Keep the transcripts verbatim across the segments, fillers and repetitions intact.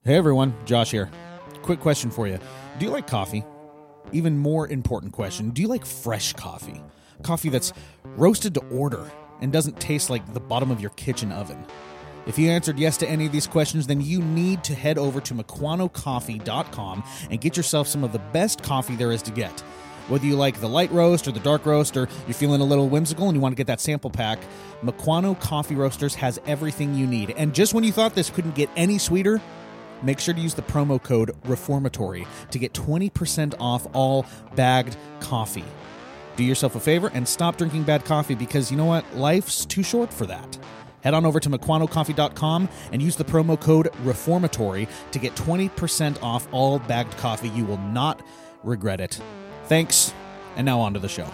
Hey everyone, Josh here. Quick question for you. Do you like coffee? Even more important question, do you like fresh coffee? Coffee that's roasted to order and doesn't taste like the bottom of your kitchen oven? If you answered yes to any of these questions, then you need to head over to Mequano Coffee dot com and get yourself some of the best coffee there is to get. Whether you like the light roast or the dark roast, or you're feeling a little whimsical and you want to get that sample pack, Mequano Coffee Roasters has everything you need. And just when you thought this couldn't get any sweeter, make sure to use the promo code Reformatory to get twenty percent off all bagged coffee. Do yourself a favor and stop drinking bad coffee, because you know what? Life's too short for that. Head on over to Mequano Coffee dot com and use the promo code Reformatory to get twenty percent off all bagged coffee. You will not regret it. Thanks, and now on to the show.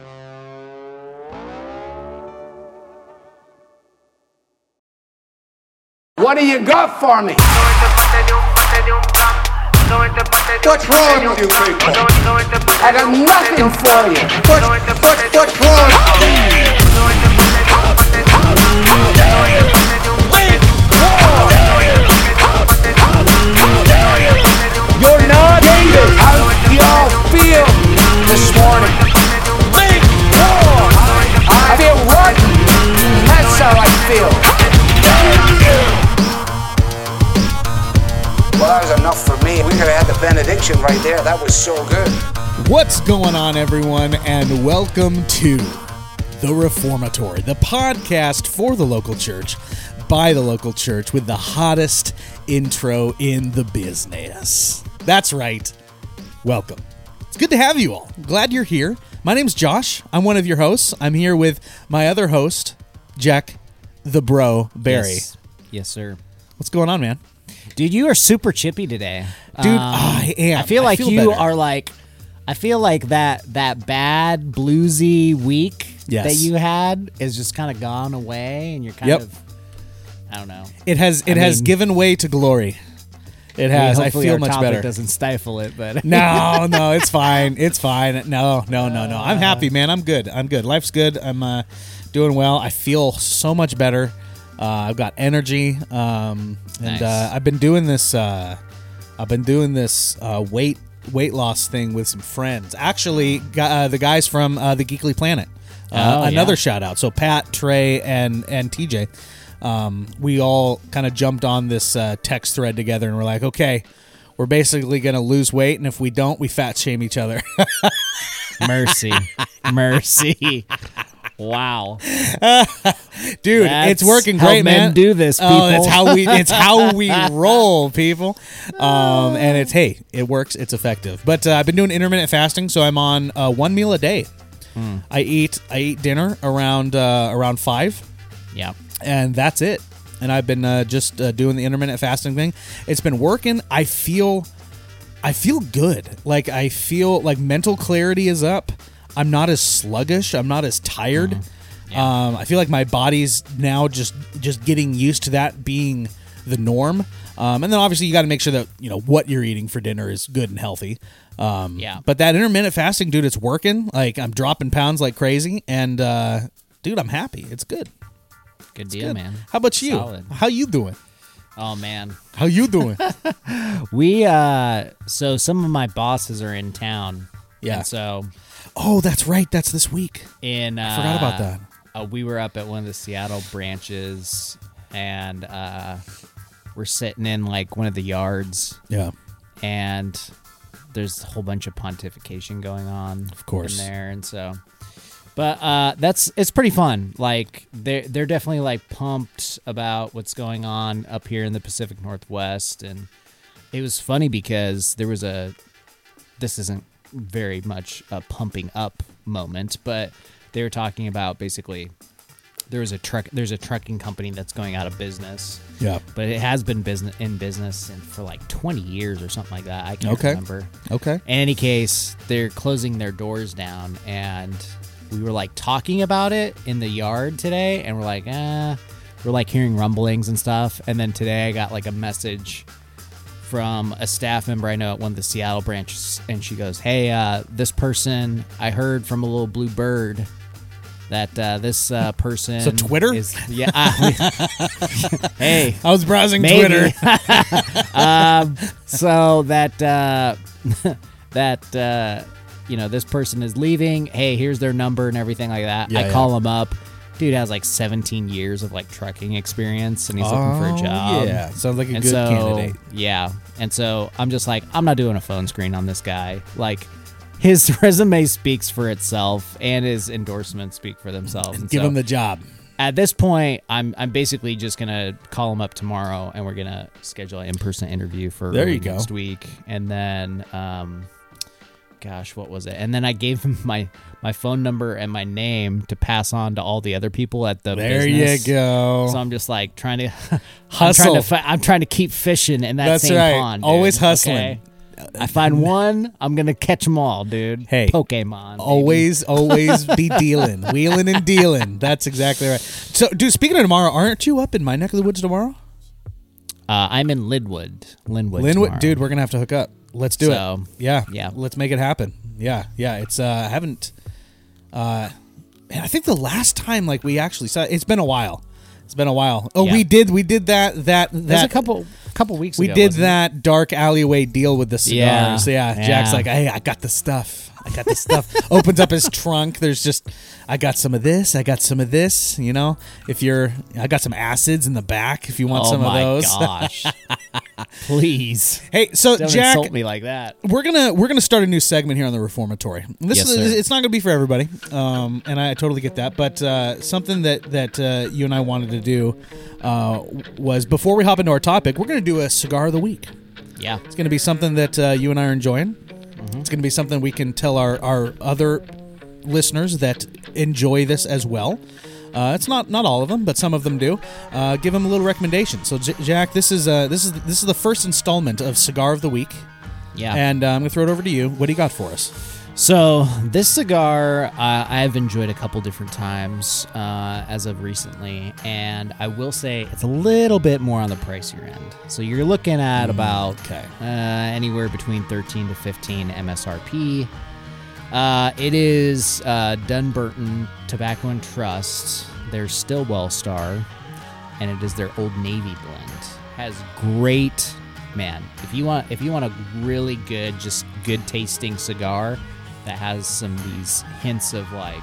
What do you got for me? What's wrong with you people? I got nothing for you. What, what, what's wrong? You're not haters. How do y'all feel this morning? Make war. I feel rotten. That's how I feel. Well, that was enough for me. We could have had the benediction right there. That was so good. What's going on, everyone, and welcome to The Reformatory, the podcast for the local church, by the local church, with the hottest intro in the business. That's right. Welcome. It's good to have you all. Glad you're here. My name's Josh. I'm one of your hosts. I'm here with my other host, Jack the Bro Barry. Yes, yes sir. What's going on, man? Dude, you are super chippy today. Dude, um, I am. I feel like I feel you better. are like, I feel like that that bad bluesy week Yes. that you had is just kind of gone away, and you're kind Yep. of, I don't know. It has it I has mean- given way to glory. It has. I Hopefully feel our much topic better. doesn't stifle it, but No, no, it's fine. It's fine. No, no, no, no. I'm happy, man. I'm good. I'm good. Life's good. I'm uh, doing well. I feel so much better. Uh, I've got energy, um, and Nice. uh, I've been doing this. Uh, I've been doing this uh, weight weight loss thing with some friends. Actually, gu- uh, the guys from uh, the Geekly Planet. Uh, Oh, another yeah. shout out. So Pat, Trey, and and T J. Um, we all kind of jumped on this uh, text thread together, and we're like, okay, we're basically going to lose weight, and if we don't, we fat shame each other. mercy, mercy. Wow, Dude, That's it's working how great, men man. do this, Oh, people. that's how we it's how we roll, people. Um, and it's hey, it works, it's effective. But uh, I've been doing intermittent fasting, so I'm on uh, one meal a day. Hmm. I eat I eat dinner around uh, around five, yeah. and that's it. And I've been uh, just uh, doing the intermittent fasting thing. It's been working. I feel I feel good. Like I feel like mental clarity is up. I'm not as sluggish. I'm not as tired. Mm-hmm. Yeah. Um, I feel like my body's now just just getting used to that being the norm. Um, and then obviously you got to make sure that you know what you're eating for dinner is good and healthy. Um, Yeah. But that intermittent fasting, dude, it's working. Like I'm dropping pounds like crazy, and uh, dude, I'm happy. It's good. Good deal, Good. man. How about you? Solid. How you doing? Oh man. How you doing? We uh so some of my bosses are in town. Yeah. And so Oh, that's right. That's this week. in uh, I forgot about that. Uh, we were up at one of the Seattle branches, and uh we're sitting in like one of the yards, Yeah. and there's a whole bunch of pontification going on, Of course. in there, and so. But uh, that's it's pretty fun. Like they're they're definitely like pumped about what's going on up here in the Pacific Northwest, and it was funny because there was a. This isn't very much a pumping up moment, but they were talking about basically there was a truck. There's a trucking company that's going out of business, Yeah. but it has been business in business and for like twenty years or something like that. I can't Okay. remember. Okay. In any case, they're closing their doors down, and we were like talking about it in the yard today, and we're like, eh, we're like hearing rumblings and stuff. And then today I got like a message from a staff member I know at one of the Seattle branches, and she goes, hey, uh, this person, I heard from a little blue bird that uh, this uh, person So Twitter? is yeah. Uh, hey, I was browsing maybe. Twitter. uh, um, so that uh, that uh, you know, this person is leaving. Hey, here's their number and everything like that. Yeah, I yeah. call him up. Dude has like seventeen years of like trucking experience, and he's looking for a Oh, job. Yeah, sounds like a and good so, candidate. Yeah, and so I'm just like, I'm not doing a phone screen on this guy. Like, his resume speaks for itself, and his endorsements speak for themselves. And Give so, him the job. at this point, I'm I'm basically just gonna call him up tomorrow, and we're gonna schedule an in-person interview for There you early go. next week, and then, um, gosh, what was it? And then I gave him my my phone number and my name to pass on to all the other people at the There business. you go. So I'm just like trying to Hustle. I'm trying to, fi- I'm trying to keep fishing in that That's same right. pond. dude, Always okay? hustling. I find one, I'm gonna catch them all, dude. Hey, Pokemon. baby. Always, always be dealing, wheeling and dealing. That's exactly right. So, dude, speaking of tomorrow, aren't you up in my neck of the woods tomorrow? Uh, I'm in Linwood. Linwood. Linwood, tomorrow. dude, we're gonna have to hook up. Let's do So, it. Yeah, yeah. Let's make it happen. Yeah, yeah. It's uh, I haven't. Uh, man, I think the last time like we actually saw it's been a while. It's been a while. Oh, Yeah. we did, we did that, that, There's that. a couple couple weeks we ago. did wasn't it? that dark alleyway deal with the cigars. Yeah, Yeah, Jack's yeah. like, hey, I got the stuff. I got the stuff. Opens up his trunk. There's just, I got some of this. I got some of this. You know, if you're, I got some acids in the back. If you want Oh some my of those. gosh! Please Hey, so don't Jack, insult me like that. we're gonna we're gonna start a new segment here on the Reformatory. This Yes, is sir. it's not gonna be for everybody, um, and I totally get that. But uh, something that that uh, you and I wanted to do uh, was before we hop into our topic, we're gonna do a cigar of the week. Yeah. It's gonna be something that uh, you and I are enjoying. It's gonna be something we can tell our our other listeners that enjoy this as well. Uh, it's not not all of them, but some of them do. Uh, give them a little recommendation. So, J- Jack, this is uh, this is this is the first installment of Cigar of the Week. Yeah. And uh, I'm going to throw it over to you. What do you got for us? So this cigar, uh, I've enjoyed a couple different times uh, as of recently, and I will say it's a little bit more on the pricier end. So you're looking at about okay. uh, anywhere between thirteen to fifteen M S R P. Uh, it is uh, Dunbarton Tobacco and Trust, their Stillwell Star, and it is their Old Navy blend. Has great, man. If you want, if you want a really good, just good tasting cigar that has some of these hints of like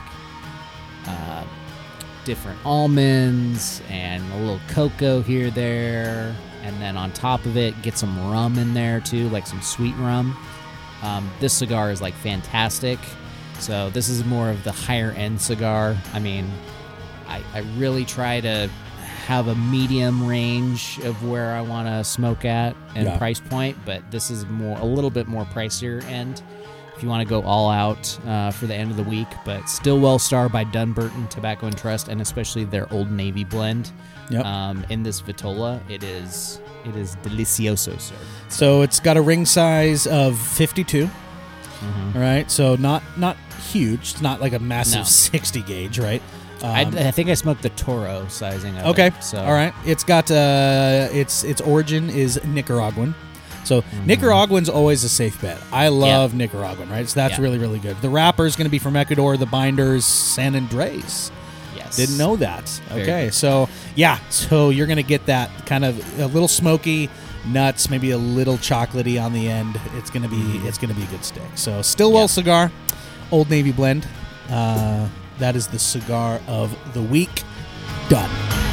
uh, different almonds and a little cocoa here, there, and then on top of it, get some rum in there too, like some sweet rum. Um, this cigar is like fantastic. So this is more of the higher end cigar. I mean, I, I really try to have a medium range of where I want to smoke at and Yeah. price point, but this is more a little bit more pricier end if you want to go all out uh, for the end of the week. But Stillwell Star by Dunbarton Tobacco and Trust, and especially their Old Navy blend. Yep. Um, in this Vitola, it is it is delicioso, sir. So it's got a ring size of fifty-two. Mm-hmm. All right. So not not huge. It's not like a massive No. sixty gauge, right? Um, I, I think I smoked the Toro sizing of okay. it. So All right. It's got uh, its its origin is Nicaraguan. So Nicaraguan's always a safe bet. I love Nicaraguan, right? So that's Yeah. really really good. The wrapper is going to be from Ecuador. The binder's San Andres. Yes. Didn't know that. Very Okay, good. so yeah, so you're gonna get that kind of a little smoky, nuts, maybe a little chocolatey on the end. It's gonna be it's gonna be a good stick. So Stillwell Yeah. cigar, Old Navy blend. Uh, that is the cigar of the week. Done.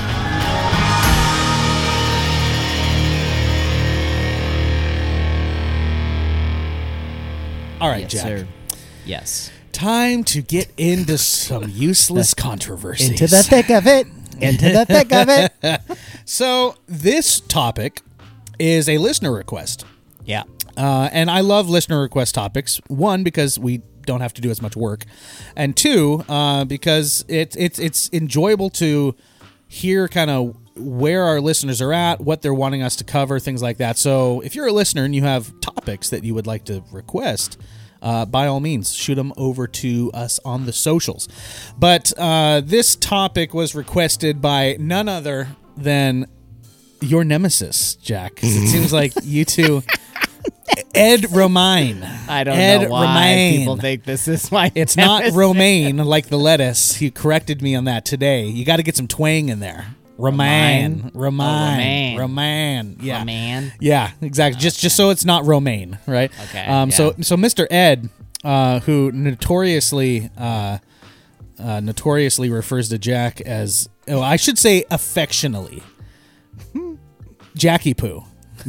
All right, Yes, Jack. sir. Yes. Time to get into some useless controversies. Into the thick of it. Into the thick of it. So this topic is a listener request. Yeah. Uh, and I love listener request topics. One, because we don't have to do as much work. And two, uh, because it, it's it's enjoyable to hear kind of where our listeners are at, what they're wanting us to cover, things like that. So if you're a listener and you have topics that you would like to request, uh, by all means, shoot them over to us on the socials. But uh, this topic was requested by none other than your nemesis, Jack. 'Cause it seems like you two... Ed Romaine. I don't Ed know why Romaine. people think this is my It's not nemesis. romaine like the lettuce. He corrected me on that today. You got to get some twang in there. Romaine. Romaine. Romaine. Oh, Romaine. Romaine. Yeah. Romaine. Yeah, exactly. Just just so it's not Romaine, right? Okay, Um. So yeah. so Mister Ed, uh, who notoriously uh, uh, notoriously refers to Jack as, oh, I should say affectionately, Jackie Poo.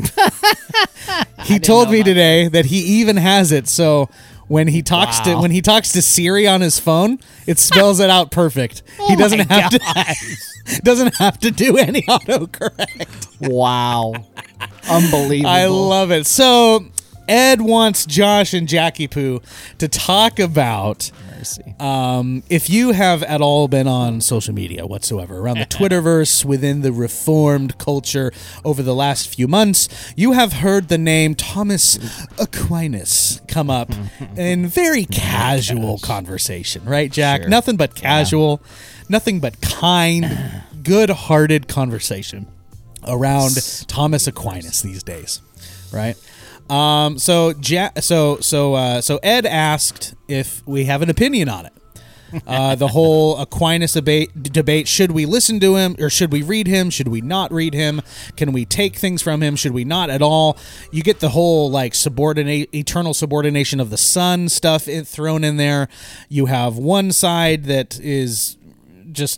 He told know me about today that he even has it. So when he talks to Wow. when he talks to Siri on his phone, it spells it out perfect. he doesn't Oh my have to doesn't have to do any autocorrect. Wow. Unbelievable. I love it. So Ed wants Josh and Jackie Poo to talk about Mercy. um, if you have at all been on social media whatsoever, around the Twitterverse, within the reformed culture over the last few months, you have heard the name Thomas Aquinas come up in very casual conversation, right, Jack? Sure. Nothing but casual, nothing but kind, good-hearted conversation around Thomas Aquinas these days, right? Um, so, ja- so, so, uh, so Ed asked if we have an opinion on it. Uh, the whole Aquinas debate, debate, should we listen to him or should we read him? Should we not read him? Can we take things from him? Should we not at all? You get the whole like subordinate, eternal subordination of the Son stuff in, thrown in there. You have one side that is just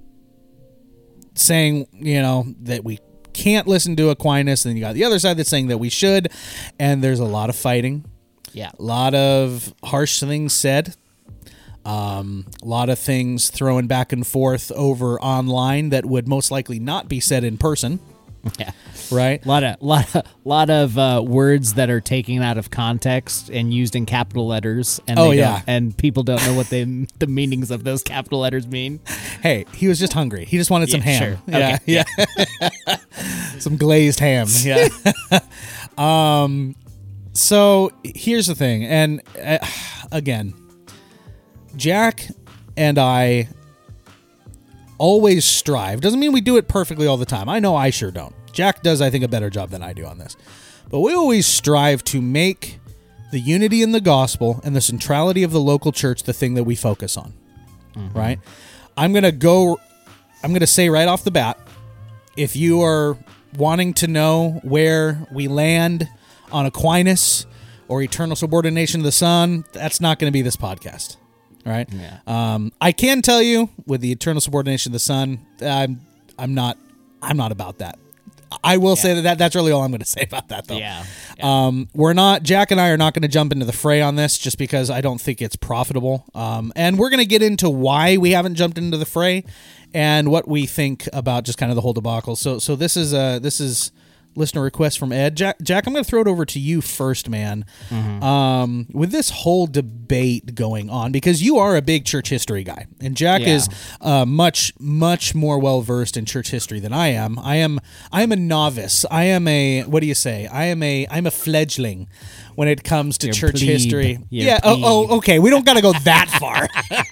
saying, you know, that we can't listen to Aquinas, and then you got the other side that's saying that we should, and there's a lot of fighting, Yeah. a lot of harsh things said, um, a lot of things thrown back and forth over online that would most likely not be said in person, Yeah. right? A lot of lot of, lot of uh, words that are taken out of context and used in capital letters, and Oh, they yeah. don't- and people don't know what they the meanings of those capital letters mean. Hey, he was just hungry. He just wanted some Yeah, ham. sure. Yeah, Okay. yeah. Some glazed ham. Yeah. um. So here's the thing, and uh, again, Jack and I always strive. Doesn't mean we do it perfectly all the time. I know I sure don't. Jack does, I think, a better job than I do on this. But we always strive to make the unity in the gospel and the centrality of the local church the thing that we focus on. Mm-hmm. Right? I'm going to go, I'm going to say right off the bat, if you are wanting to know where we land on Aquinas or eternal subordination of the Son, that's not going to be this podcast. All right. Yeah. Um, I can tell you with the eternal subordination of the Son, I'm I'm not I'm not about that. I will say that, that that's really all I'm going to say about that, though. Yeah. yeah. Um, we're not Jack and I are not going to jump into the fray on this just because I don't think it's profitable. Um, and we're going to get into why we haven't jumped into the fray and what we think about just kind of the whole debacle. So so this is uh this is. listener request from Ed. Jack, Jack, I'm going to throw it over to you first, man. Mm-hmm. Um, with this whole debate going on, because you are a big church history guy, and Jack Yeah. is uh, much, much more well versed in church history than I am. I am, I am a novice. I am a, what do you say? I am a, I'm a fledgling when it comes to You're church plebe. history. You're yeah. Oh, oh, okay. We don't got to go that far.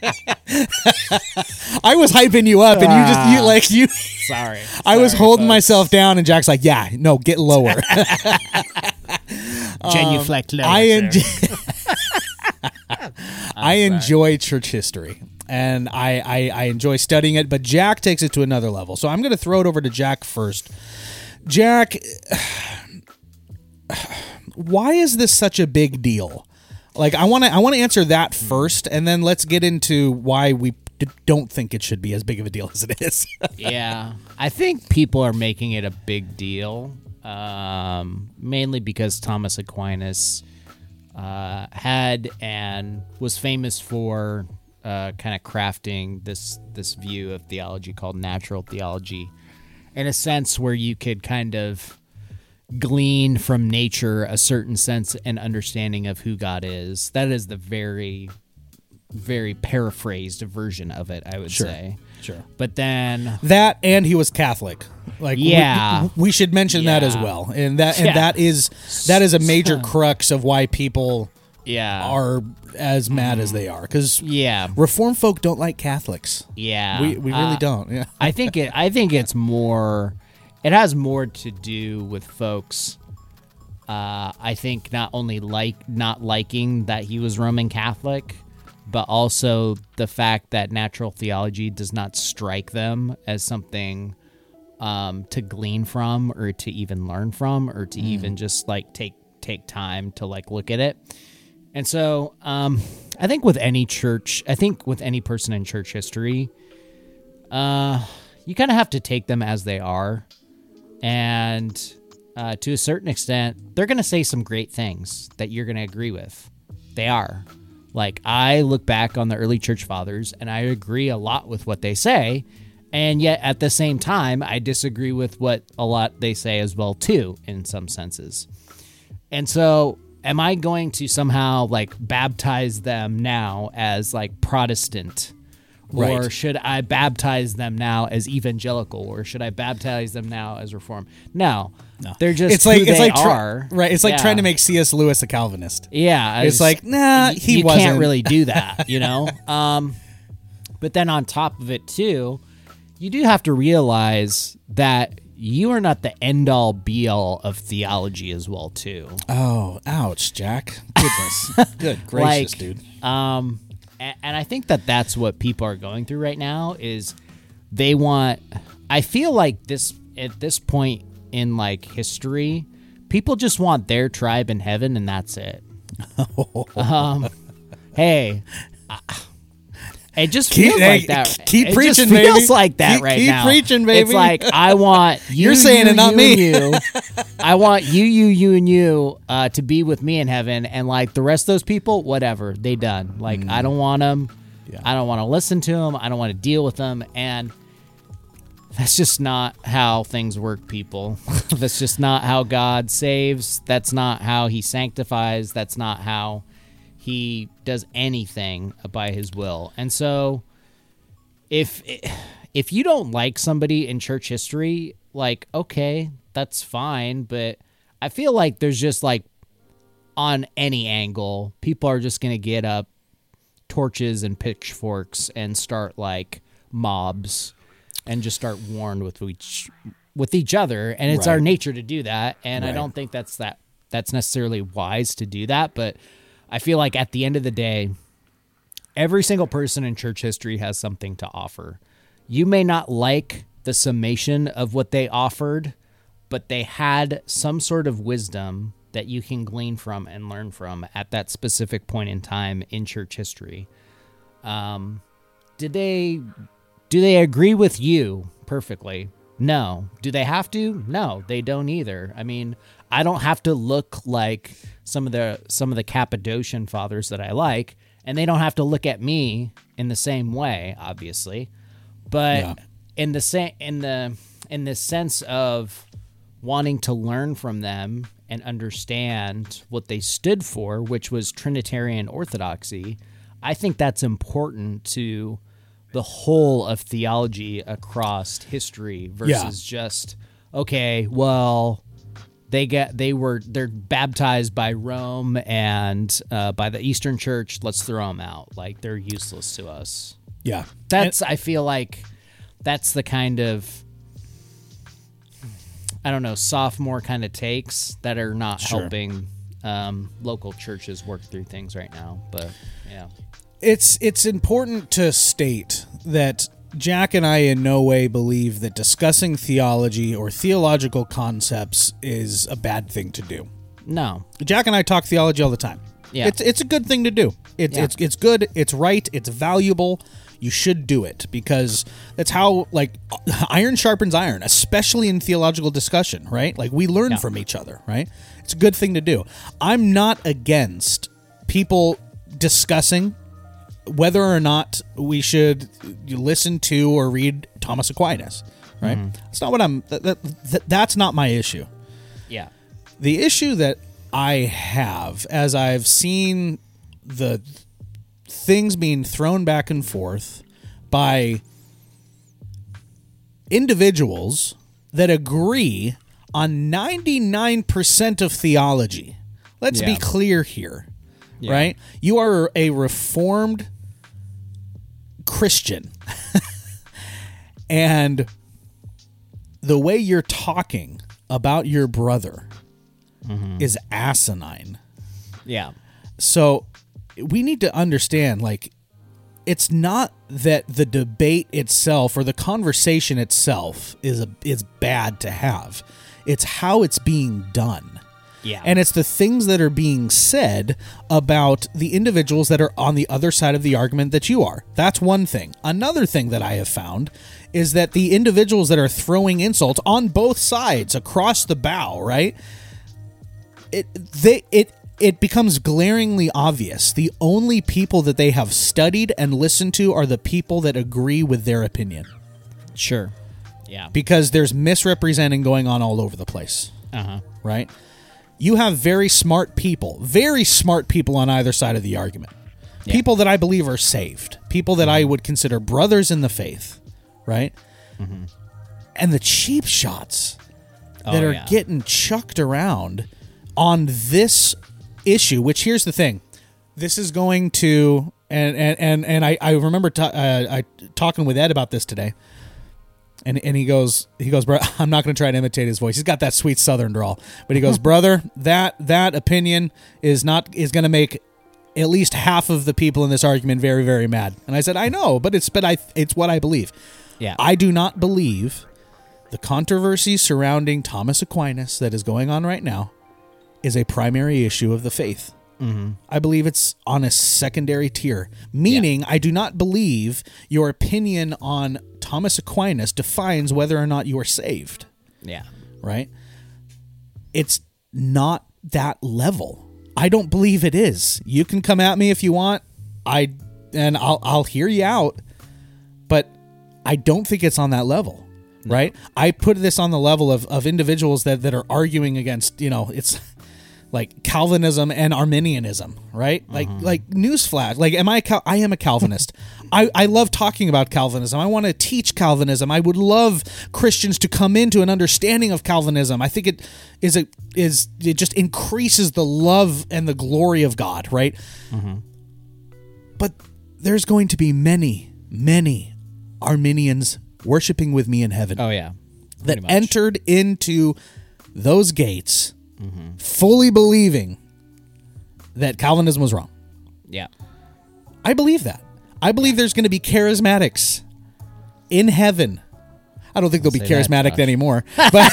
I was hyping you up, and you just, you like you. Sorry. I was Sorry, holding folks. myself down, and Jack's like, "Yeah, no, get lower." Genuflect lower, I sir. enjoy, I enjoy church history, and I, I I enjoy studying it. But Jack takes it to another level. So I'm going to throw it over to Jack first. Jack, why is this such a big deal? Like, I want to I want to answer that first, and then let's get into why we d- don't think it should be as big of a deal as it is. Yeah, I think people are making it a big deal, um, mainly because Thomas Aquinas uh, had and was famous for uh, kind of crafting this this view of theology called natural theology, in a sense where you could kind of glean from nature a certain sense and understanding of who God is. That is the very, very paraphrased version of it, I would Sure. say. Sure. But then, That and he was Catholic. Like, we- Yeah. we, should mention that as Yeah. well. And that and Yeah. that is that is a major crux of why people yeah, are as mad as they are, because yeah, Reform folk don't like Catholics. yeah. We we really Uh, don't. Yeah. I think it. I think it's more. It has more to do with folks. Uh, I think not only like not liking that he was Roman Catholic, but also the fact that natural theology does not strike them as something um, to glean from or to even learn from or to mm. even just like take take time to like look at it. And so um, I think with any church, I think with any person in church history, uh, you kind of have to take them as they are. And uh, to a certain extent, they're going to say some great things that you're going to agree with. They are. Like, I look back on the early church fathers, and I agree a lot with what they say. And yet, at the same time, I disagree with what a lot they say as well, too, in some senses. And so, am I going to somehow, like, baptize them now as, like, Protestant? Or right. should I baptize them now as evangelical? Or should I baptize them now as Reformed? No. No. They're just it's like, who it's they like try, are. Right. It's like yeah. trying to make C S. Lewis a Calvinist. Yeah. It's, it's like, nah, he you wasn't. You can't really do that, you know? um, but then on top of it, too, you do have to realize that you are not the end-all, be-all of theology as well, too. Oh, ouch, Jack. Goodness. Good gracious, like, dude. Um, and, and I think that that's what people are going through right now is they want... I feel like this at this point in, like, history, people just want their tribe in heaven, and that's it. um, hey... I, It just keep, feels hey, like that. Keep it preaching, just baby. feels like that keep, right keep now. Keep preaching, baby. It's like I want you, you're saying you, it, not you, me. And you. I want you, you, you, and you uh, to be with me in heaven, and like the rest of those people, whatever they done. Like mm. I don't want them. Yeah. I don't want to listen to them. I don't want to deal with them, and that's just not how things work, people. That's just not how God saves. That's not how He sanctifies. That's not how He does anything by His will. And so if if you don't like somebody in church history, like, okay, that's fine, but I feel like there's just like on any angle, people are just going to get up torches and pitchforks and start like mobs and just start warring with each with each other, and it's right. our nature to do that, and right. I don't think that's that that's necessarily wise to do that, but I feel like at the end of the day, every single person in church history has something to offer. You may not like the summation of what they offered, but they had some sort of wisdom that you can glean from and learn from at that specific point in time in church history. Um, did they, do they agree with you perfectly? No. Do they have to? No, they don't either. I mean, I don't have to look like some of the some of the Cappadocian fathers that I like, and they don't have to look at me in the same way, obviously. But yeah. in the sa- in the in the sense of wanting to learn from them and understand what they stood for, which was Trinitarian orthodoxy, I think that's important to the whole of theology across history versus yeah. just, okay, well, they get they were they're baptized by Rome and uh, by the Eastern Church. Let's throw them out. Like they're useless to us. Yeah, that's and, I feel like that's the kind of I don't know sophomore kind of takes that are not sure. helping um, local churches work through things right now. But yeah, it's it's important to state that Jack and I in no way believe that discussing theology or theological concepts is a bad thing to do. No. Jack and I talk theology all the time. Yeah. It's it's a good thing to do. It's yeah. it's it's good, it's right, it's valuable. You should do it because that's how like iron sharpens iron, especially in theological discussion, right? Like we learn yeah. from each other, right? It's a good thing to do. I'm not against people discussing whether or not we should listen to or read Thomas Aquinas, right? Mm-hmm. That's not what I'm. That, that, that's not my issue. Yeah. The issue that I have, as I've seen the things being thrown back and forth by individuals that agree on ninety-nine percent of theology. Let's yeah. be clear here, yeah. right? You are a Reformed Christian and the way you're talking about your brother mm-hmm. is asinine. Yeah. So we need to understand, like, it's not that the debate itself or the conversation itself is a, is bad to have. It's how it's being done. Yeah. And it's the things that are being said about the individuals that are on the other side of the argument that you are. That's one thing. Another thing that I have found is that the individuals that are throwing insults on both sides across the bow, right? It they it it becomes glaringly obvious. The only people that they have studied and listened to are the people that agree with their opinion. Sure. Yeah. Because there's misrepresenting going on all over the place. Uh-huh. Right? You have very smart people, very smart people on either side of the argument. Yeah. People that I believe are saved. People that I would consider brothers in the faith. Right? Mm-hmm. And the cheap shots that Oh, are yeah. getting chucked around on this issue, which here's the thing. This is going to, and and, and, and I, I remember ta- uh, I talking with Ed about this today. And and he goes, he goes, bro, I'm not going to try to imitate his voice. He's got that sweet Southern drawl. But he goes, brother, that that opinion is not is going to make at least half of the people in this argument very, very mad. And I said, I know, but it's but I it's what I believe. Yeah. I do not believe the controversy surrounding Thomas Aquinas that is going on right now is a primary issue of the faith. Mm-hmm. I believe it's on a secondary tier, meaning I do not believe your opinion on Thomas Aquinas defines whether or not you are saved, Yeah. right? It's not that level. I don't believe it is. You can come at me if you want. I and I'll I'll hear you out, but I don't think it's on that level, right? I put this on the level of, of individuals that, that are arguing against, you know, it's like Calvinism and Arminianism, right? Like, like newsflash. Like, am I? A Cal- I am a Calvinist. I, I love talking about Calvinism. I want to teach Calvinism. I would love Christians to come into an understanding of Calvinism. I think it is a is it just increases the love and the glory of God, right? Mm-hmm. But there's going to be many, many Arminians worshiping with me in heaven Oh, yeah. that Pretty much. entered into those gates fully believing that Calvinism was wrong. Yeah. I believe that. I believe there's going to be charismatics in heaven. I don't think they'll be Say that, charismatic Josh. anymore. But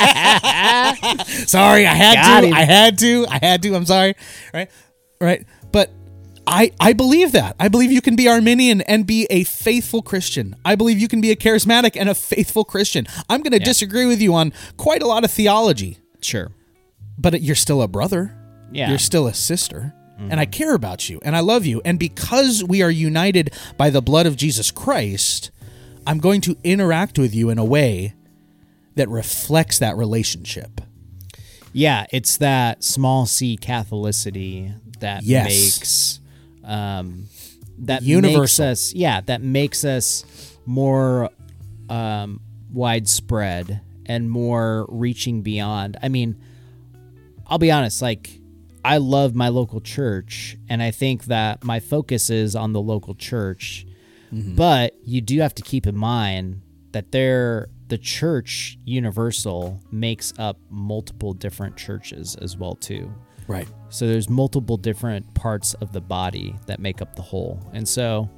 sorry, I had Got to. him. I had to. I had to. I'm sorry. Right? Right? But I, I believe that. I believe you can be Arminian and be a faithful Christian. I believe you can be a charismatic and a faithful Christian. I'm going to Yeah. disagree with you on quite a lot of theology, Sure. but you're still a brother. Yeah. You're still a sister. And I care about you and I love you. And because we are united by the blood of Jesus Christ, I'm going to interact with you in a way that reflects that relationship. Yeah, it's that small c Catholicity that Yes. makes um, that makes Universal. us yeah that makes us more um, widespread and more reaching beyond. I mean, I'll be honest, like I love my local church, and I think that my focus is on the local church. Mm-hmm. But you do have to keep in mind that they're, the church universal makes up multiple different churches as well too. Right. So there's multiple different parts of the body that make up the whole. And so,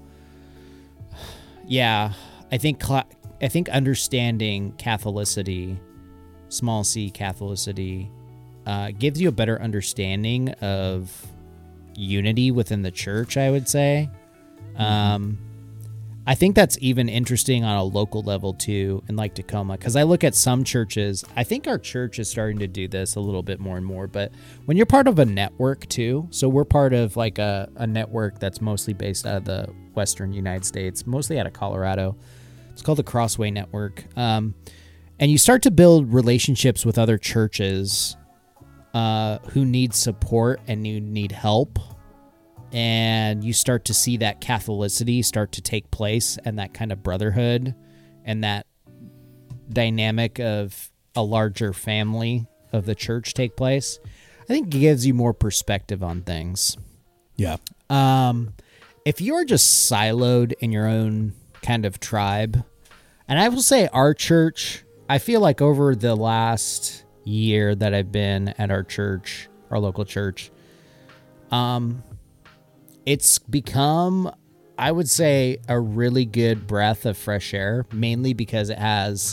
yeah, I think cla- I think understanding Catholicity, small c Catholicity, uh, gives you a better understanding of unity within the church, I would say. Um, I think that's even interesting on a local level too, in like Tacoma, because I look at some churches. I think our church is starting to do this a little bit more and more. But when you're part of a network too, so we're part of like a, a network that's mostly based out of the Western United States, mostly out of Colorado. It's called the Crossway Network. Um, and you start to build relationships with other churches uh, who need support and who need help. And you start to see that Catholicity start to take place, and that kind of brotherhood and that dynamic of a larger family of the church take place. I think it gives you more perspective on things. Yeah. Um, if you're just siloed in your own kind of tribe, and I will say our church, I feel like over the last year that I've been at our church, our local church, um, it's become, I would say a really good breath of fresh air, mainly because it has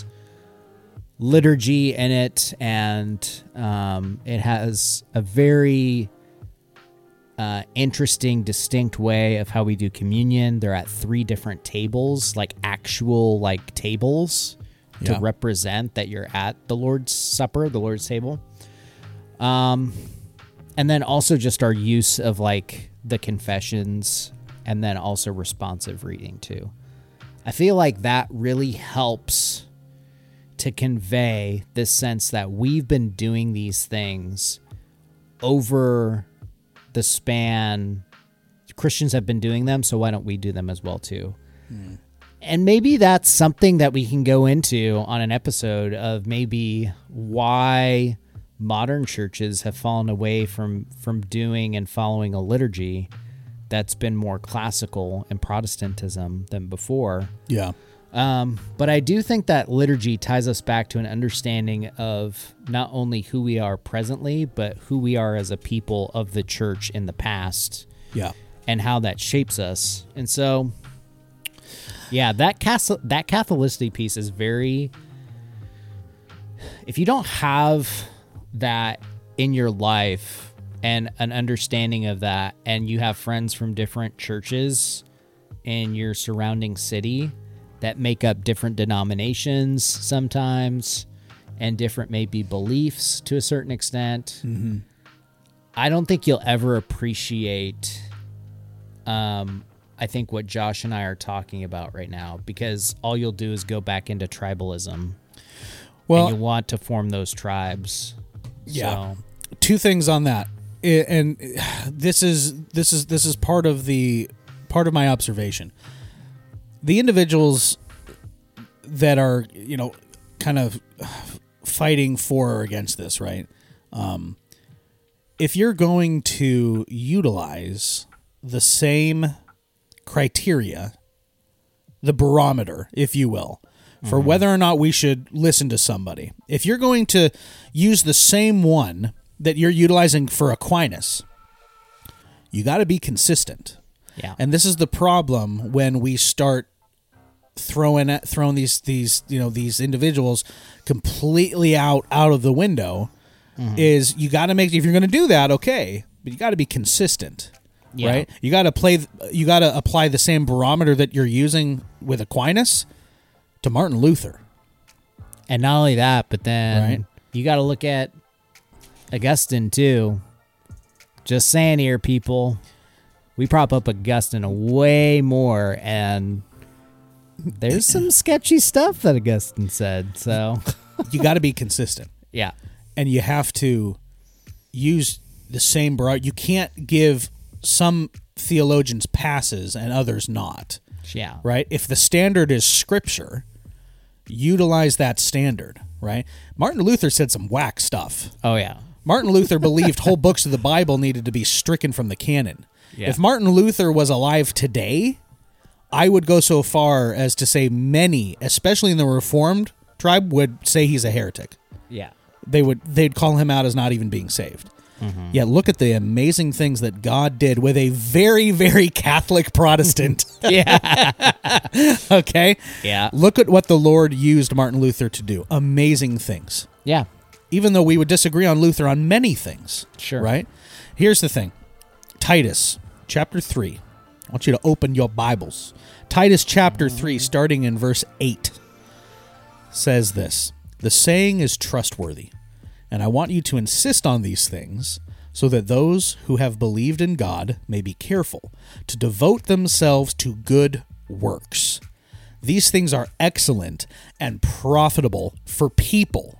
liturgy in it, and um, it has a very uh, interesting, distinct way of how we do communion. They're at three different tables, like actual like tables to Yeah. represent that you're at the Lord's Supper, the Lord's table. Um, and then also just our use of like the confessions, and then also responsive reading too. I feel like that really helps to convey this sense that we've been doing these things over the span. Christians have been doing them, so why don't we do them as well too? Hmm. And maybe that's something that we can go into on an episode of maybe why modern churches have fallen away from, from doing and following a liturgy that's been more classical in Protestantism than before. Yeah. Um, but I do think that liturgy ties us back to an understanding of not only who we are presently, but who we are as a people of the church in the past. Yeah. And how that shapes us. And so, yeah, that Catholic, that Catholicity piece is very... If you don't have that in your life and an understanding of that, and you have friends from different churches in your surrounding city that make up different denominations sometimes, and different maybe beliefs to a certain extent, mm-hmm. I don't think you'll ever appreciate... Um, I think what Josh and I are talking about right now, because all you'll do is go back into tribalism. Well, and you want to form those tribes. Yeah. So. Two things on that. I- and this is this is this is part of the part of my observation. The individuals that are, you know, kind of fighting for or against this, right? Um, if you're going to utilize the same criteria, the barometer, if you will, for mm-hmm. whether or not we should listen to somebody. If you're going to use the same one that you're utilizing for Aquinas, you got to be consistent. Yeah. And this is the problem when we start throwing at, throwing these these you know these individuals completely out out of the window. Mm-hmm. Is you got to make, if you're going to do that, okay, but you got to be consistent. Yeah. Right? You got to play. You got to apply the same barometer that you're using with Aquinas to Martin Luther. And not only that, but then right? you got to look at Augustine too. Just saying here, people, we prop up Augustine way more, and there's some sketchy stuff that Augustine said. So you got to be consistent. Yeah, and you have to use the same barometer. You can't give some theologians passes and others not. Yeah. Right? If the standard is Scripture, utilize that standard, right? Martin Luther said some whack stuff. Oh, yeah. Martin Luther believed whole books of the Bible needed to be stricken from the canon. Yeah. If Martin Luther was alive today, I would go so far as to say many, especially in the Reformed tribe, would say he's a heretic. Yeah. They would they'd call him out as not even being saved. Mm-hmm. Yeah, look at the amazing things that God did with a very, very Catholic Protestant. Yeah. Okay? Yeah. Look at what the Lord used Martin Luther to do. Amazing things. Yeah. Even though we would disagree on Luther on many things. Sure. Right? Here's the thing. Titus, chapter three. I want you to open your Bibles. Titus, chapter three, starting in verse eight, says this: "The saying is trustworthy, and I want you to insist on these things, so that those who have believed in God may be careful to devote themselves to good works. These things are excellent and profitable for people."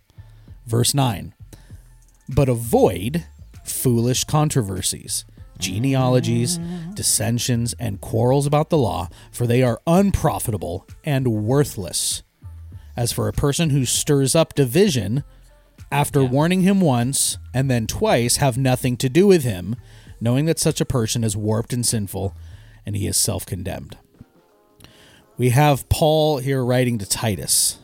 Verse nine, "But avoid foolish controversies, genealogies, dissensions, and quarrels about the law, for they are unprofitable and worthless. As for a person who stirs up division, after Yeah. warning him once and then twice, have nothing to do with him, knowing that such a person is warped and sinful, and he is self-condemned." We have Paul here writing to Titus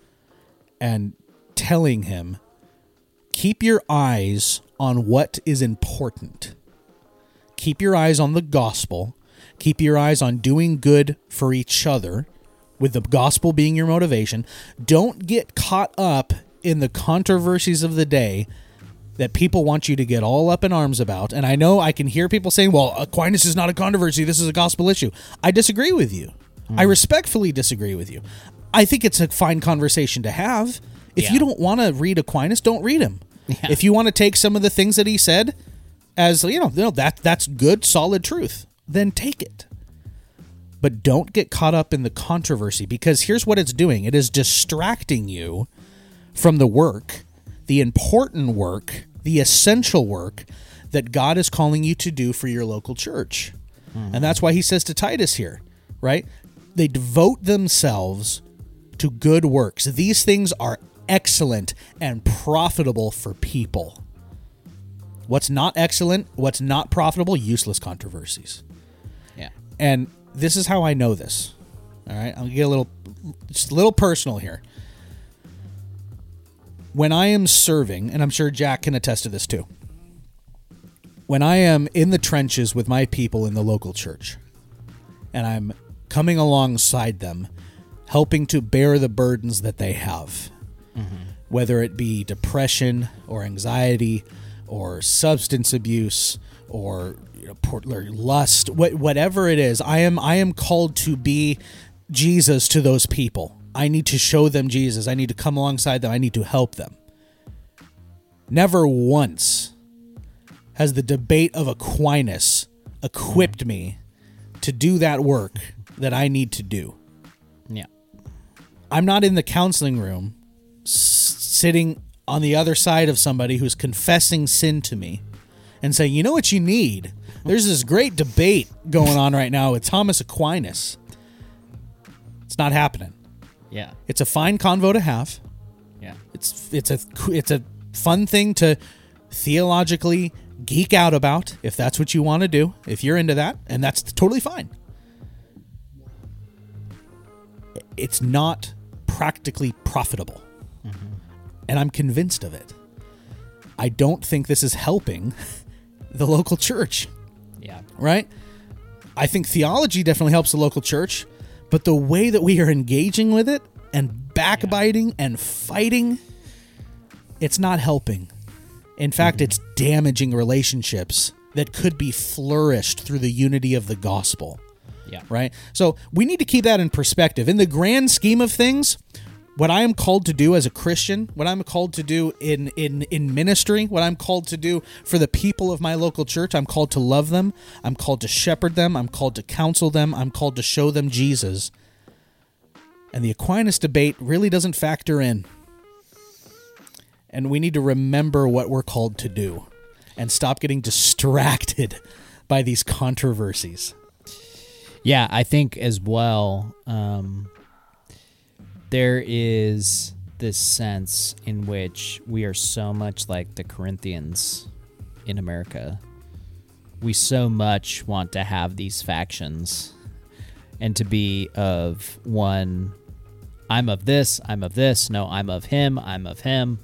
and telling him, keep your eyes on what is important. Keep your eyes on the gospel. Keep your eyes on doing good for each other, with the gospel being your motivation. Don't get caught up in the controversies of the day that people want you to get all up in arms about. And I know I can hear people saying, well, Aquinas is not a controversy. This is a gospel issue. I disagree with you. Mm. I respectfully disagree with you. I think it's a fine conversation to have. If Yeah. you don't want to read Aquinas, don't read him. Yeah. If you want to take some of the things that he said as, you know, you know that that's good, solid truth, then take it. But don't get caught up in the controversy, because here's what it's doing. It is distracting you from the work, the important work, the essential work that God is calling you to do for your local church. Mm-hmm. And that's why he says to Titus here, right? They devote themselves to good works. These things are excellent and profitable for people. What's not excellent, what's not profitable, useless controversies. Yeah. And this is how I know this. All right, I'll get a little, just a little personal here. When I am serving, and I'm sure Jack can attest to this too, when I am in the trenches with my people in the local church, and I'm coming alongside them, helping to bear the burdens that they have, mm-hmm. whether it be depression or anxiety or substance abuse or, you know, or lust, whatever it is, I am I am called to be Jesus to those people. I need to show them Jesus. I need to come alongside them. I need to help them. Never once has the debate of Aquinas equipped me to do that work that I need to do. Yeah. I'm not in the counseling room s- sitting on the other side of somebody who's confessing sin to me and saying, you know what you need? There's this great debate going on right now with Thomas Aquinas. It's not happening. Yeah. It's a fine convo to have. Yeah. It's it's a it's a fun thing to theologically geek out about, if that's what you want to do, if you're into that, and that's totally fine. It's not practically profitable. Mm-hmm. And I'm convinced of it. I don't think this is helping the local church. Yeah. Right? I think theology definitely helps the local church, but the way that we are engaging with it and backbiting yeah. and fighting, it's not helping. In fact, mm-hmm. it's damaging relationships that could be flourished through the unity of the gospel. Yeah. Right? So we need to keep that in perspective. In the grand scheme of things, what I am called to do as a Christian, what I'm called to do in, in, in ministry, what I'm called to do for the people of my local church, I'm called to love them. I'm called to shepherd them. I'm called to counsel them. I'm called to show them Jesus. And the Aquinas debate really doesn't factor in. And we need to remember what we're called to do and stop getting distracted by these controversies. Yeah, I think as well, um, there is this sense in which we are so much like the Corinthians in America. We so much want to have these factions and to be of one, I'm of this, I'm of this, no, I'm of him, I'm of him.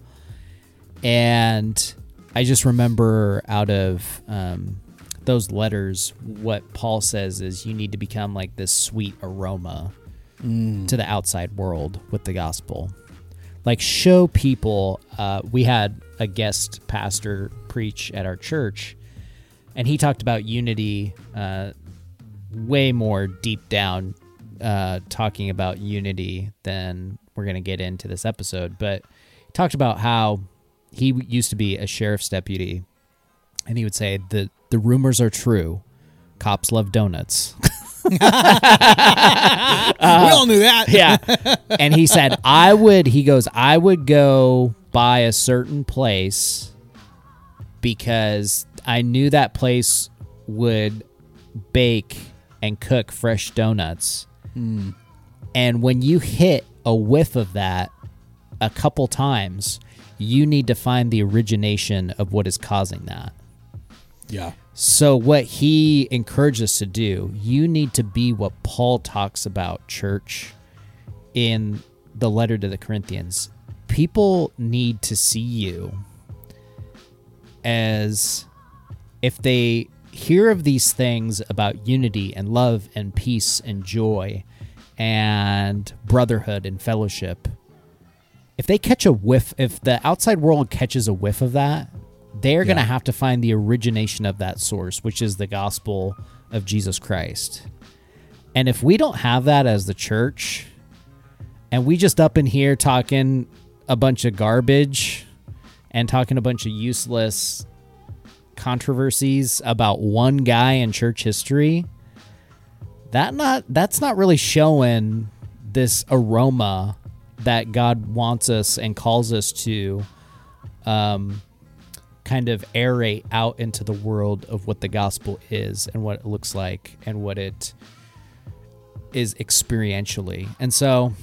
And I just remember out of um, those letters, what Paul says is you need to become like this sweet aroma mm. to the outside world with the gospel. Like show people, uh, we had a guest pastor preach at our church, and he talked about unity uh, way more deep down, uh, talking about unity than we're going to get into this episode. But he talked about how he used to be a sheriff's deputy, and he would say, the, the rumors are true. Cops love donuts. uh, we all knew that. Yeah. And he said, I would, he goes, I would go by a certain place because I knew that place would bake and cook fresh donuts. Mm. And when you hit a whiff of that a couple times, you need to find the origination of what is causing that. Yeah. So what he encourages us to do, you need to be what Paul talks about, church, in the letter to the Corinthians. People need to see you as if they hear of these things about unity and love and peace and joy and brotherhood and fellowship, if they catch a whiff, if the outside world catches a whiff of that, they're going to Yeah. have to find the origination of that source, which is the gospel of Jesus Christ. And if we don't have that as the church, and we just up in here talking a bunch of garbage and talking a bunch of useless controversies about one guy in church history, that not that's not really showing this aroma that God wants us and calls us to um, kind of aerate out into the world of what the gospel is and what it looks like and what it is experientially. And so,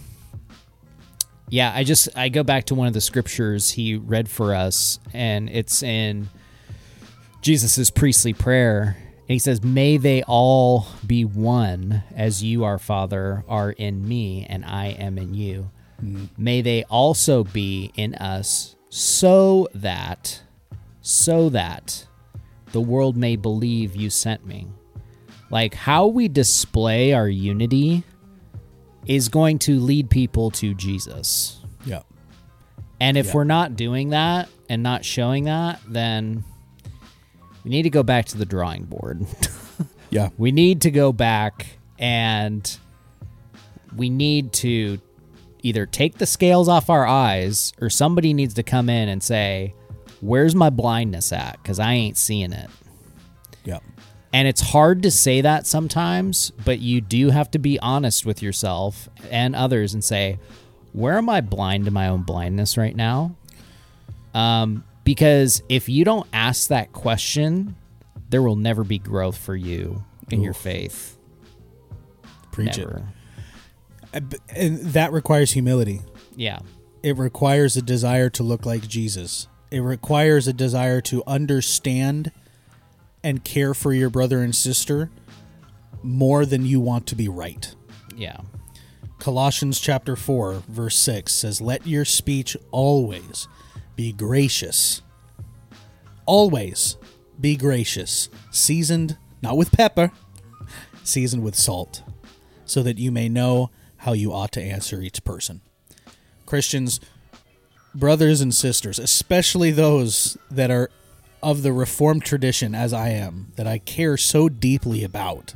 yeah, I just, I go back to one of the scriptures he read for us, and it's in Jesus's priestly prayer. And he says, "May they all be one as you, our Father, are in me and I am in you. Mm. May they also be in us so that, so that the world may believe you sent me." Like, how we display our unity is going to lead people to Jesus. Yeah. And if Yeah. we're not doing that and not showing that, then we need to go back to the drawing board. Yeah. We need to go back and we need to either take the scales off our eyes, or somebody needs to come in and say, "Where's my blindness at? Because I ain't seeing it." Yeah. And it's hard to say that sometimes, but you do have to be honest with yourself and others and say, where am I blind to my own blindness right now? Um, because if you don't ask that question, there will never be growth for you in Oof. your faith. Preach Never. it. And that requires humility. Yeah. It requires a desire to look like Jesus. It requires a desire to understand and care for your brother and sister more than you want to be right. Yeah. Colossians chapter four, verse six says, "Let your speech always be gracious. Always be gracious, seasoned not with pepper, seasoned with salt, so that you may know how you ought to answer each person." Christians, brothers and sisters, especially those that are of the Reformed tradition, as I am, that I care so deeply about,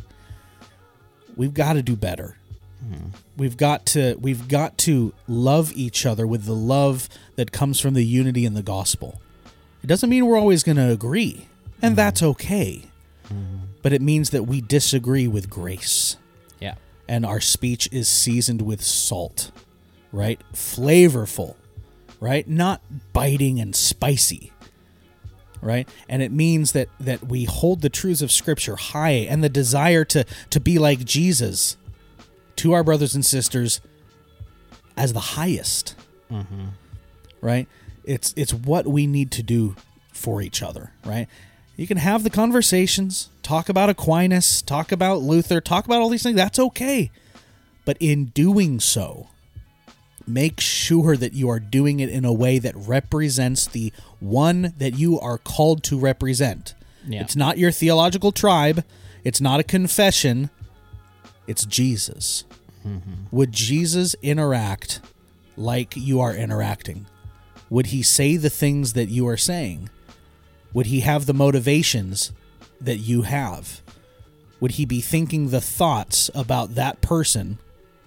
we've got to do better. Mm-hmm. We've got to we've got to love each other with the love that comes from the unity in the gospel. It doesn't mean we're always going to agree, and mm-hmm. that's okay. Mm-hmm. But it means that we disagree with grace. Yeah. And our speech is seasoned with salt, right? Flavorful, right? Not biting and spicy. Right? And it means that that we hold the truths of Scripture high, and the desire to, to be like Jesus to our brothers and sisters as the highest. Mm-hmm. Right? It's it's what we need to do for each other, right? You can have the conversations, talk about Aquinas, talk about Luther, talk about all these things. That's okay. But in doing so, make sure that you are doing it in a way that represents the one that you are called to represent. Yeah. It's not your theological tribe. It's not a confession. It's Jesus. Mm-hmm. Would Jesus interact like you are interacting? Would he say the things that you are saying? Would he have the motivations that you have? Would he be thinking the thoughts about that person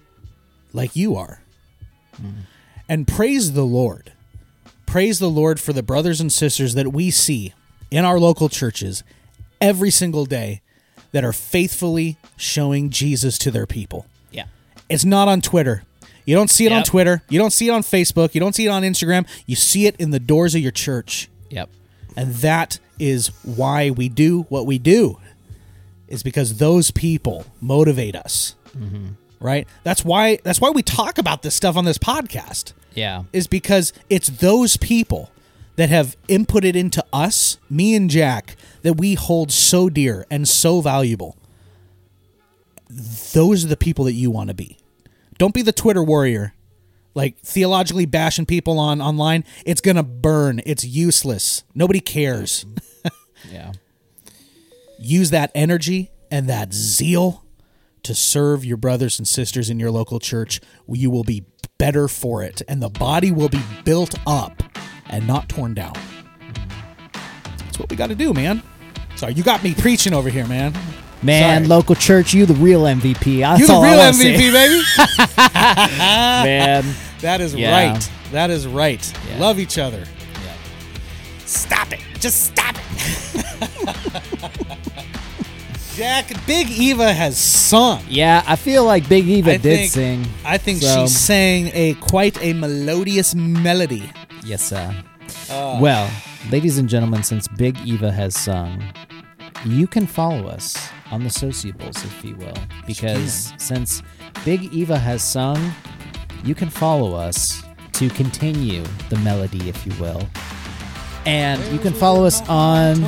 like you are? Mm. And praise the Lord. Praise the Lord for the brothers and sisters that we see in our local churches every single day that are faithfully showing Jesus to their people. Yeah. It's not on Twitter. You don't see it yep. on Twitter. You don't see it on Facebook. You don't see it on Instagram. You see it in the doors of your church. Yep. And that is why we do what we do, is because those people motivate us. Mm-hmm. Right? That's why that's why we talk about this stuff on this podcast. Yeah. Is because it's those people that have inputted into us, me and Jack, that we hold so dear and so valuable. Those are the people that you want to be. Don't be the Twitter warrior, like theologically bashing people on online. It's going to burn. It's useless. Nobody cares. Yeah. use that energy and that zeal to serve your brothers and sisters in your local church. You will be better for it, and the body will be built up and not torn down. That's what we got to do, man. Sorry, you got me preaching over here, man. Man, Sorry. local church, you the real M V P. That's You the all I real wanna M V P, say. baby. Man. That is Yeah. right. That is right. Yeah. Love each other. Yeah. Stop it. Just stop it. Jack, Big Eva has sung. Yeah, I feel like Big Eva I did think- sing. I think So- she sang a quite a melodious melody. Yes, sir. Uh. Well, ladies and gentlemen, since Big Eva has sung, you can follow us on the sociables, if you will. Because since Big Eva has sung, you can follow us to continue the melody, if you will. And you can follow us on...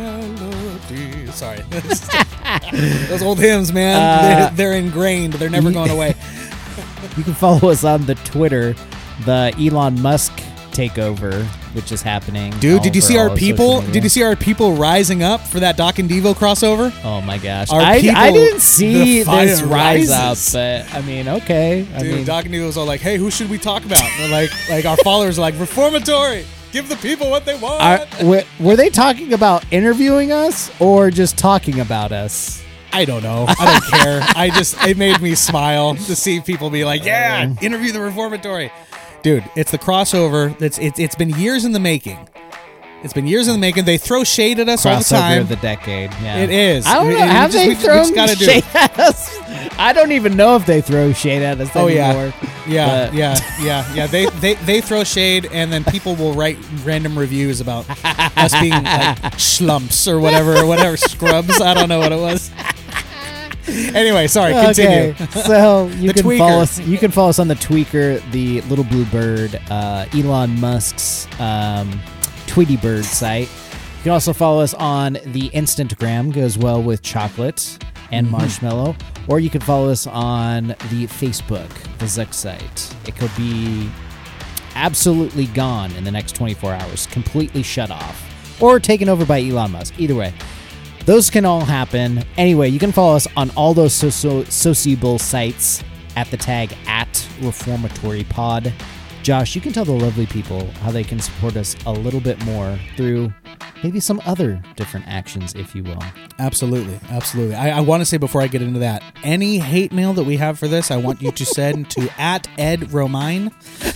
Sorry. Those old hymns, man. Uh, they're, they're ingrained. They're never going away. You can follow us on the Twitter, the Elon Musk takeover, which is happening. Dude, all did you over see our all of social people? media. Did you see our people rising up for that Doc and Devo crossover? Oh my gosh! Our I, people- I didn't see the fire this rise rises. up, but I mean, okay. I Dude, mean, Doc and Devo was all like, "Hey, who should we talk about?" And they're like, like our followers are like, "Reformatory. Give the people what they want." are, were, were they talking about interviewing us or just talking about us? I don't know. I don't care. I just it made me smile to see people be like, "Yeah, interview the Reformatory." Dude, it's the crossover. That's it's it's been years in the making. It's been years in the making. They throw shade at us all the Crossover time. of the decade. Yeah, It is. I don't We- know. we Have just- they we just- we thrown just gotta do shade it. at us? I don't even know if they throw shade at us Oh yeah, anymore. yeah, but- yeah, yeah, yeah. They, they they throw shade, and then people will write random reviews about us being like schlumps or whatever, or whatever scrubs. I don't know what it was. Anyway, sorry. Continue. Okay, so you The can Tweaker. follow us. You can follow us on the Tweaker, the Little Blue Bird, uh, Elon Musk's um, Tweety Bird site. You can also follow us on the Instagram, goes well with chocolate and Mm-hmm. marshmallow, or you can follow us on the Facebook, the Zuck site. It could be absolutely gone in the next twenty-four hours, completely shut off, or taken over by Elon Musk. Either way. Those can all happen. Anyway, you can follow us on all those socio- sociable sites at the tag at Reformatory Pod. Josh, you can tell the lovely people how they can support us a little bit more through maybe some other different actions, if you will. Absolutely, absolutely. I, I want to say before I get into that, any hate mail that we have for this, I want you to send to at Ed Romine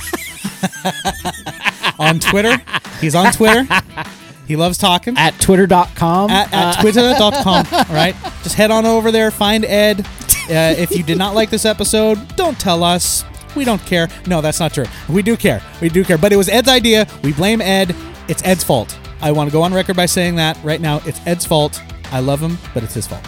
on Twitter. He's on Twitter. He loves talking. At twitter dot com. at, at twitter dot com. All right, just head on over there, find Ed. Uh, if you did not like this episode, don't tell us. We don't care. No, that's not true. We do care. We do care. But it was Ed's idea. We blame Ed. It's Ed's fault. I want to go on record by saying that right now. It's Ed's fault. I love him, but it's his fault.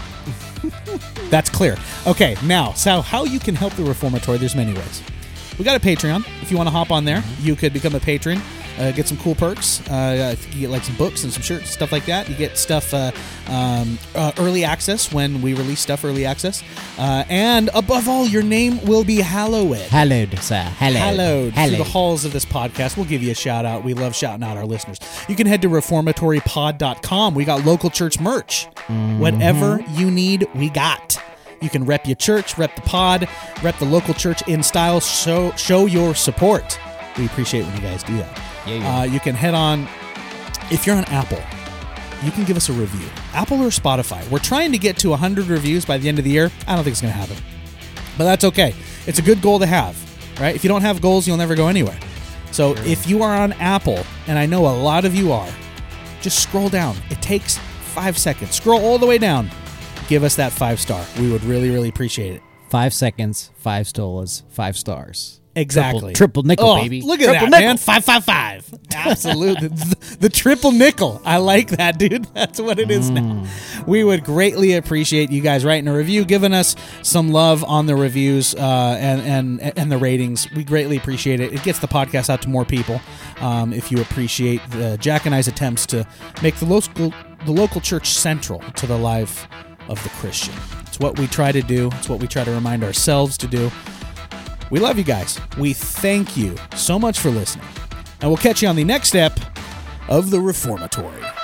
That's clear. Okay, now, so how you can help the Reformatory, there's many ways. We got a Patreon. If you want to hop on there, you could become a patron. Uh, get some cool perks. Uh, you get like some books and some shirts, stuff like that. You get stuff uh, um, uh, early access when we release stuff early access, uh, and above all, your name will be hallowed. Hallowed, sir. Hallowed. Hallowed through the Hallowed. halls of this podcast. We'll give you a shout out. We love shouting out our listeners. You can head to reformatory pod dot com. We got local church merch. Whatever you need, we got. You can rep your church, rep the pod, rep the local church in style. Show show your support. We appreciate when you guys do that. Yeah, yeah. Uh, you can head on, if you're on Apple, you can give us a review. Apple or Spotify. We're trying to get to one hundred reviews by the end of the year. I don't think it's going to happen. But that's okay. It's a good goal to have, right? If you don't have goals, you'll never go anywhere. So if you are on Apple, and I know a lot of you are, just scroll down. It takes five seconds. Scroll all the way down. Give us that five star. We would really, really appreciate it. Five seconds, five stolas, five stars. Exactly. Triple, triple nickel, Oh, baby. Look at Triple that, nickel. man. Five, five, five. Absolutely. the, the triple nickel. I like that, dude. That's what it is now. We would greatly appreciate you guys writing a review, giving us some love on the reviews uh, and, and, and the ratings. We greatly appreciate it. It gets the podcast out to more people. Um, if you appreciate the, Jack and I's attempts to make the local, the local church central to the life of the Christian. It's what we try to do. It's what we try to remind ourselves to do. We love you guys. We thank you so much for listening. And we'll catch you on the next step of the Reformatory.